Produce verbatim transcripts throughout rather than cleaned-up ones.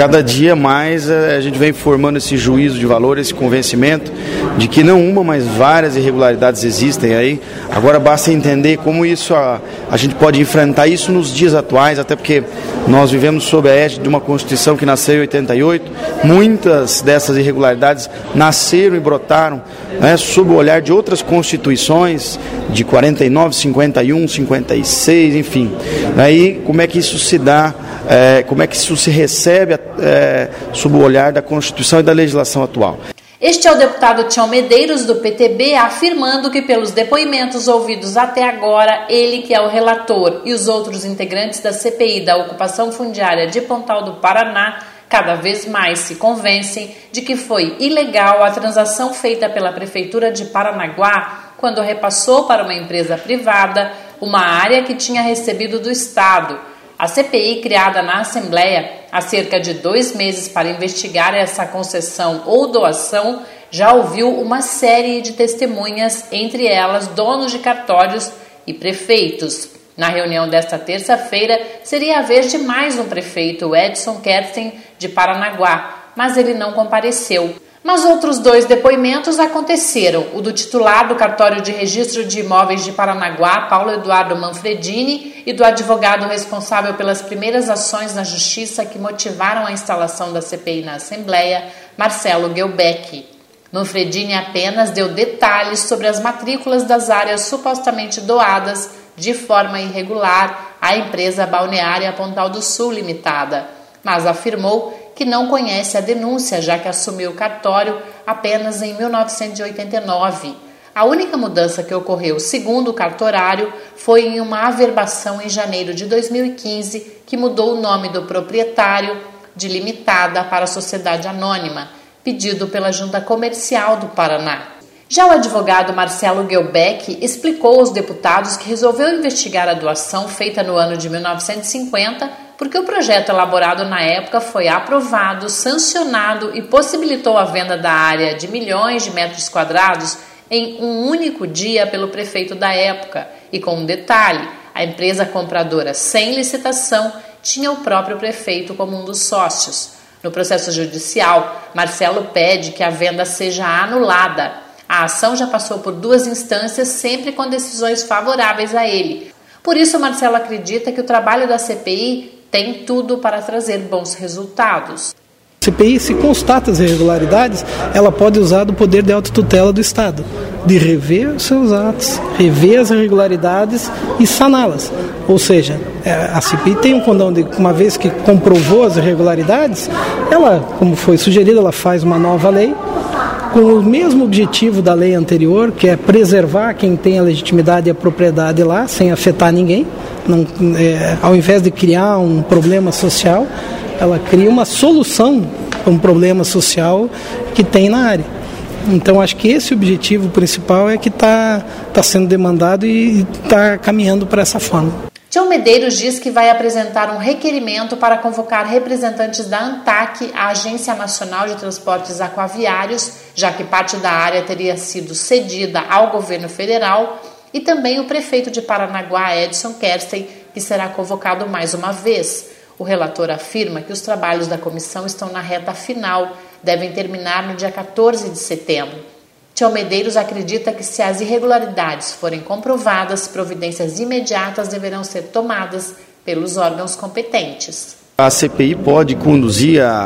cada dia mais a gente vem formando esse juízo de valor, esse convencimento de que não uma, mas várias irregularidades existem aí. Agora basta entender como isso a, a gente pode enfrentar isso nos dias atuais, até porque nós vivemos sob a égide de uma Constituição que nasceu em oitenta e oito. Muitas dessas irregularidades nasceram e brotaram, né, sob o olhar de outras constituições de quarenta e nove, cinquenta e um, cinquenta e seis, enfim. Aí como é que isso se dá, é, como é que isso se recebe é, sob o olhar da Constituição e da legislação atual. Este é o deputado Tião Medeiros, do P T B, afirmando que pelos depoimentos ouvidos até agora, ele que é o relator e os outros integrantes da C P I da ocupação fundiária de Pontal do Paraná cada vez mais se convencem de que foi ilegal a transação feita pela Prefeitura de Paranaguá quando repassou para uma empresa privada uma área que tinha recebido do Estado. A C P I, criada na Assembleia há cerca de dois meses para investigar essa concessão ou doação, já ouviu uma série de testemunhas, entre elas donos de cartórios e prefeitos. Na reunião desta terça-feira, seria a vez de mais um prefeito, Edson Kerstin, de Paranaguá, mas ele não compareceu. Mas outros dois depoimentos aconteceram, o do titular do Cartório de Registro de Imóveis de Paranaguá, Paulo Eduardo Manfredini, e do advogado responsável pelas primeiras ações na Justiça que motivaram a instalação da C P I na Assembleia, Marcelo Guelbeck. Manfredini apenas deu detalhes sobre as matrículas das áreas supostamente doadas de forma irregular à empresa balneária Pontal do Sul Limitada, mas afirmou que não conhece a denúncia, já que assumiu o cartório apenas em mil novecentos e oitenta e nove. A única mudança que ocorreu, segundo o cartorário, foi em uma averbação em janeiro de dois mil e quinze, que mudou o nome do proprietário de Limitada para Sociedade Anônima, pedido pela Junta Comercial do Paraná. Já o advogado Marcelo Guelbeck explicou aos deputados que resolveu investigar a doação feita no ano de mil novecentos e cinquenta porque o projeto elaborado na época foi aprovado, sancionado e possibilitou a venda da área de milhões de metros quadrados em um único dia pelo prefeito da época. E com um detalhe, a empresa compradora sem licitação tinha o próprio prefeito como um dos sócios. No processo judicial, Marcelo pede que a venda seja anulada. A ação já passou por duas instâncias, sempre com decisões favoráveis a ele. Por isso, Marcelo acredita que o trabalho da C P I tem tudo para trazer bons resultados. A C P I, se constata as irregularidades, ela pode usar do poder de autotutela do Estado, de rever os seus atos, rever as irregularidades e saná-las. Ou seja, a C P I tem um condão de, uma vez que comprovou as irregularidades, ela, como foi sugerido, ela faz uma nova lei, com o mesmo objetivo da lei anterior, que é preservar quem tem a legitimidade e a propriedade lá, sem afetar ninguém. Não, é, ao invés de criar um problema social, ela cria uma solução para um problema social que tem na área. Então, acho que esse objetivo principal é que está tá sendo demandado e está caminhando para essa forma. Tião Medeiros diz que vai apresentar um requerimento para convocar representantes da ANTAQ, a Agência Nacional de Transportes Aquaviários, já que parte da área teria sido cedida ao governo federal, e também o prefeito de Paranaguá, Edson Kerstin, que será convocado mais uma vez. O relator afirma que os trabalhos da comissão estão na reta final, devem terminar no dia quatorze de setembro. Tião Medeiros acredita que, se as irregularidades forem comprovadas, providências imediatas deverão ser tomadas pelos órgãos competentes. A C P I pode conduzir a,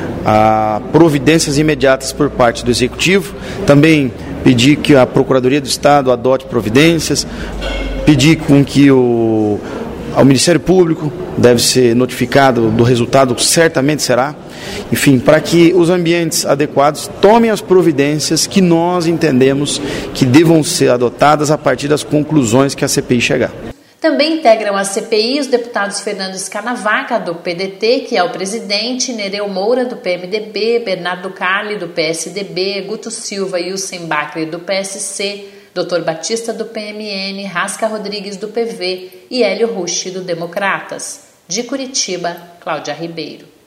a providências imediatas por parte do Executivo, também pedir que a Procuradoria do Estado adote providências, pedir com que o, o Ministério Público deve ser notificado do resultado, certamente será. Enfim, para que os ambientes adequados tomem as providências que nós entendemos que devam ser adotadas a partir das conclusões que a C P I chegar. Também integram a C P I os deputados Fernando Scanavaca, do P D T, que é o presidente, Nereu Moura, do P M D B, Bernardo Carli, do P S D B, Guto Silva e Hussein Bacri, do P S C, doutor Batista, do P M N, Rasca Rodrigues, do P V e Hélio Rushi, do Democratas. De Curitiba, Cláudia Ribeiro.